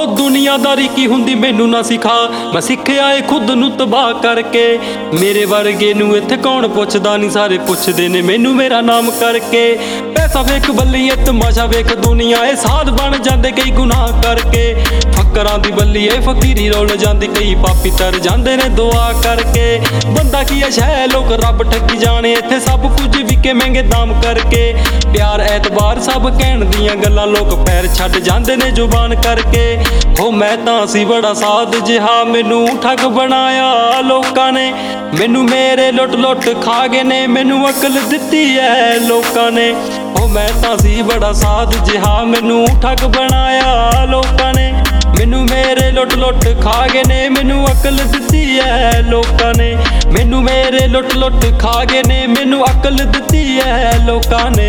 दुनियादारी की हुंदी मैनू ना सिखा, मैं सिक्खिया ए खुद नू तबाह करके। मेरे वर्गे नू इत्थे कौन पुछदा नी, सारे पुछदे ने मैनू मेरा नाम करके। पैसा वेख बल्लीए तमाशा वेख दुनिया, ए साध बन जांदे कई गुनाह करके। फकरां दी बल्ली ए फकीरी रोल जांदी, कई पापी तर जांदे ने दुआ करके। बंदा की है शै लोग रब ठगी जाने, इत्थे सब कुछ विके महंगे दाम करके। प्यार एतबार सब कहण दियां गल्लां, लोग पैर छड्ड जांदे ने जुबान करके। हो मैं तां सी बड़ा साध जिहा, मैनू ठग बनाया लोकां ने। मैनू मेरे लुट लुट खा गए ने, मैनू अकल दित्ती है लोकां ने। हो मैं तां सी बड़ा साध जिहा, मैनू ठग बनाया लोकां ने। मैनू मेरे लुट लुट खा गए ने, मैनू अकल दित्ती है लोकां ने। मैनू मेरे लुट लुट खा गए ने, मैनू अकल दित्ती है लोकां ने।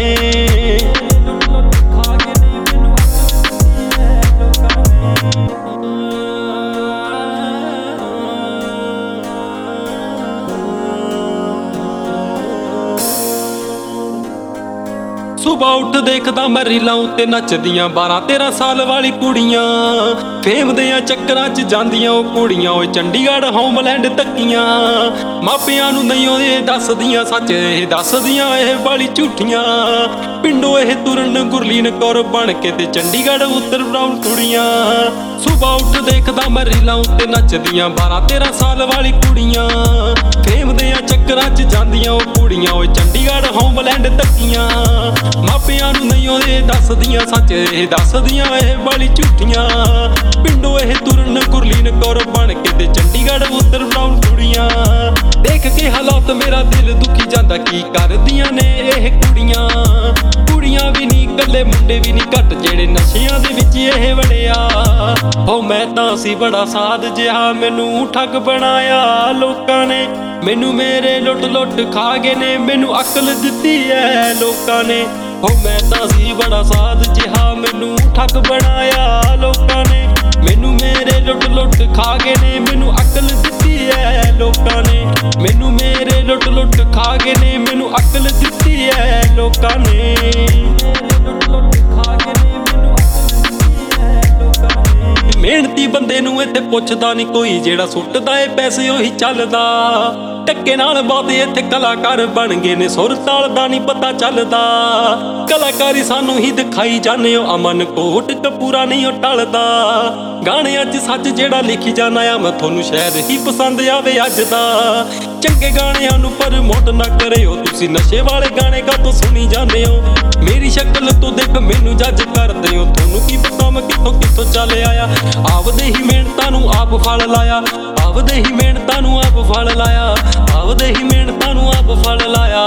सुबह उठ देखदा मैं रीलां उत्ते नचदियां 12-13 साल वाली कुड़ियां। फेम दियां चक्करां च जांदियां ओ कुड़ियां, ओए चंडीगढ़ होमलैंड तक्कियां। मापियां नू नहीं ओए दसदियां सच, एह दसदियां एह बाली झूठियां। पिंडों एह तुरन गुरलीन कौर बन के ते चंडीगढ़ उतर ब्राउन कुड़ियां। सुबह उठ देखदा मैं रीलां उत्ते नचदियां 12-13 साल वाली कुड़ियां। फेम दियां चक्करां च जांदियां ओ कुड़ियां, ओए चंडीगढ़ होमलैंड तक्कियां। मापियां नू नहीं ओए दसदियां सच, एह दसदियां एह बाली झूठियां। पिंडों एह तुरन गुरलीन कौर बन के ते चंडीगढ़ उतर ब्राउन कुड़ियां। देख के हालात मेरा दिल दुखी जांदा, की करदियां ने एह कुड़ियां। कुड़ियां भी नी कल्ले मुंडे भी नी घट, जेड़े नशियां दे विच एह वड़िया। हो मैं तां सी बड़ा साध जिहा, मैनू ठग बनाया लोकां ने। मैनू मेरे लुट लुट खा गए ने, मैनू अकल दित्ती है लोकां ने। हो मैं तां सी बड़ा साध जिहा, मैनू ठग बनाया लोकां ने। मैनू मेरे लुट लुट खा गए ने, मैनू अकल दित्ती है लोकां ने। मैनू मेरे लुट लुट खा गए ने, मैनू अकल दित्ती है लोकां ने। मेहनती बंदे नू इत्थे पुछदा नी कोई, जेड़ा सुटदा ए पैसे ओही चलदा। टक्के नाल बहुते इत्थे कलाकार बन गए ने, सुर ताल दा नी पता चलदा। कलाकारी सानू ही दिखाई जाने ओ, अमन कोट कपूरा नहीं ओ टलदा। गाणियां च सच जेड़ा लिखी जाना आ, मैं थोनू शायद ही पसंद आवे अज दा। चंगे गाणियां नू प्रमोट ना करियो, तुसी नशे वाले गाने कातों सुनी जाने हो। मेरी शक्ल तो देख मैनू जज करदे हो, थोनू की पता मैं कित्थों कित्थों चल आया। आपदे ही मेहनतां नू आप फल लाया, आपदे ही मेहनतां नू आप फल लाया, आपदे ही मेहनतां नू आप फल लाया।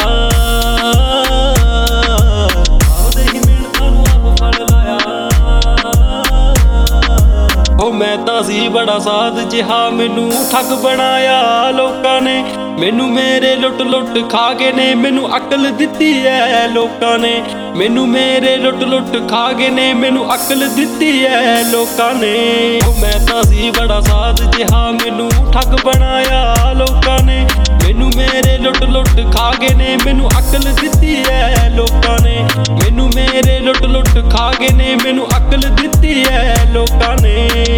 हो मैं तां सी बड़ा साध जिहा, मैनू ठग बनाया लोकां ने। मैनू मेरे लुट लुट खा गए ने, मैनू अकल दित्ती है लोकां ने। मैनू मेरे लुट लुट खा गए ने, मैनू अकल दित्ती है लोकां ने। हो मैं तां सी बड़ा साध जिहा, मैनू ठग बनाया लोकां ने। मैनू मेरे लुट लुट खा गए ने, मैनू अकल दित्ती है लोकां ने। मैनू मेरे लुट लुट खा गए ने, मैनू अकल दित्ती है लोकां ने।